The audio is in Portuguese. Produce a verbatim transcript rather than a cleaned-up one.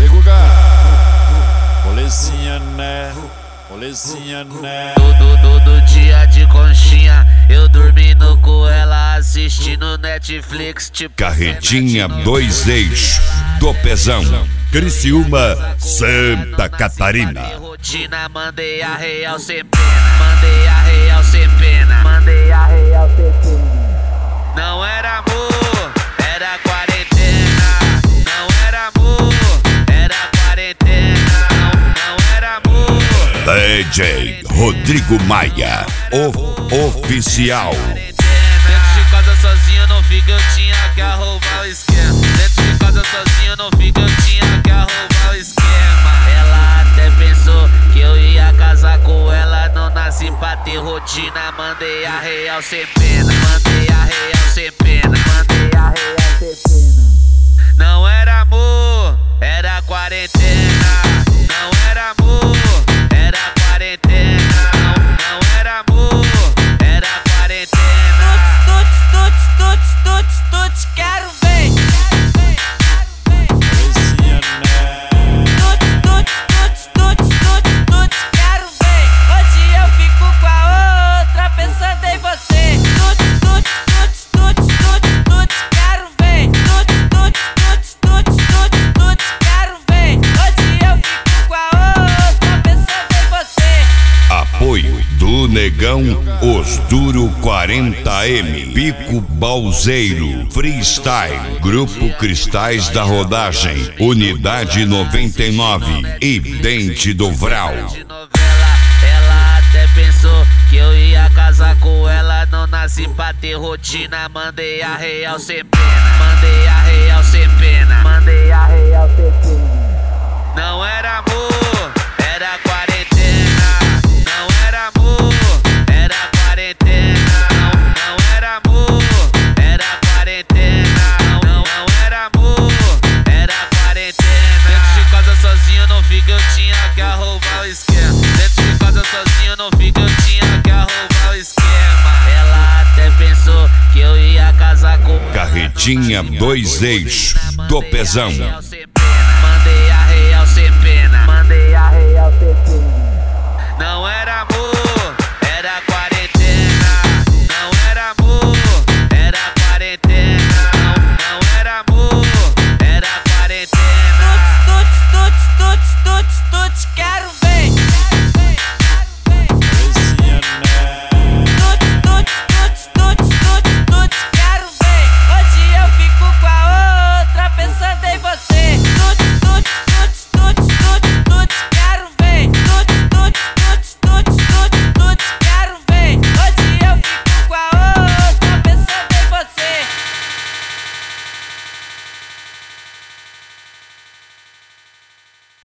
Vem, Guga. Molezinha, né? Molezinha, né? Todo, todo dia de conchinha, eu dormindo com ela, assistindo Netflix, tipo Carretinha dois eixos do Pezão, Criciúma, Santa Catarina. Rotina, mandei a real sem pena, mandei a real sem pena, mandei a real sem pena. Não era amor, era quarentena. Não era amor, era quarentena. Não, não era amor. D J Rodrigo Maia, o oficial. Dentro de casa sozinho não fica, eu tinha que arrumar o esquema. Dentro de casa sozinho não fica, eu tinha que arrumar o esquema. Ela até pensou que eu ia casar com ela, não nasci pra ter rotina. Mandei a real sem pena, mandei a real sem pena, mandei a real sem pena. Não era amor, era quarentena. Não era amor, era quarentena. Não, não era amor, era quarentena. Tuts, tuts, tuts, tuts, tuts, quero ver. Molezinha, né? Tuts, tuts, tuts, tuts, tuts, tuts, quero ver. Hoje eu fico com a outra pensando em você. Tuts, tuts, tuts, tuts, tuts, tuts, quero ver. Tuts, tuts, tuts, tuts, tuts, tuts, quero ver. Hoje eu fico com a outra pensando em você. Apoio do Negão, Os Duro quarenta M, Pico Balzeiro, Freestyle, Grupo Cristais da Rodagem, Unidade noventa e nove e Dente do Vral. De novela, ela até pensou que eu ia casar com ela, não nasci pra ter rotina. Mandei a real sem pena, mandei a real sem pena, mandei a real sem pena. Não era amor, era quarentena. Não era amor, era quarentena. Não, não era amor, era quarentena. Não, não era amor, era quarentena. Dentro de casa sozinho não fica, eu tinha que arrumar o esquema. Dentro de casa sozinho não fica, eu tinha que arrumar o esquema. Ela até pensou que eu ia casar com Carretinha dois eixos do Pezão.